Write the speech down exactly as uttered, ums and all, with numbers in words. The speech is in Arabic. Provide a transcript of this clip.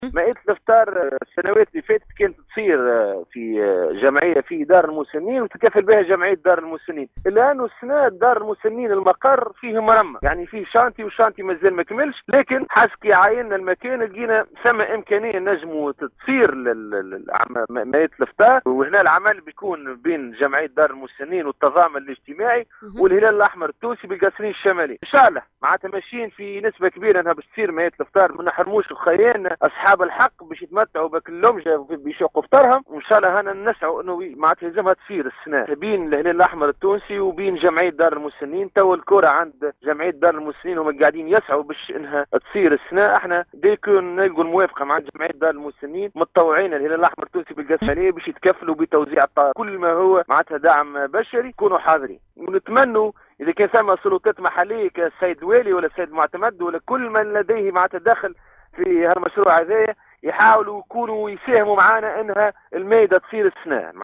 مائدة الافطار السنوات اللي فاتت كانت تصير في جمعيه في دار المسنين وتكفل بها جمعيه دار المسنين. الان السنه دار المسنين المقر فيه مرمى، يعني فيه شانتي وشانتي مازال ما كملش، لكن حسب عايننا المكان لقينا ثم امكانيه نجموا تصير مائدة الافطار، وهنا العمل بيكون بين جمعيه دار المسنين والتضامن الاجتماعي والهلال الاحمر التونسي بالقصرين الشمالي. ان شاء الله معناتها ماشيين في نسبه كبيره انها باش تصير مائدة الافطار، ما نحرموش الخيان اصحاب الحق باش يتمتعوا بك اللمجه بيشوقوا فطرهم، وان شاء الله هنا نسعوا انه معناتها لازمها تصير السنه بين الهلال الاحمر التونسي وبين جمعيه دار المسنين. تو الكره عند جمعيه دار المسنين هم قاعدين يسعوا باش انها تصير السنه. احنا ديكون نلقوا الموافقه مع جمعيه دار المسنين، متطوعين الهلال الاحمر التونسي بالقسمانيه باش يتكفلوا بتوزيع الطاقه، كل ما هو معناتها دعم بشري يكونوا حاضرين. ونتمنوا اذا كان ثم سلطات محليه كالسيد الوالي ولا السيد المعتمد ولا كل من لديه معناتها دخل في هالمشروع هذايا يحاولوا يكونوا يساهموا معنا انها المائده تصير السنه.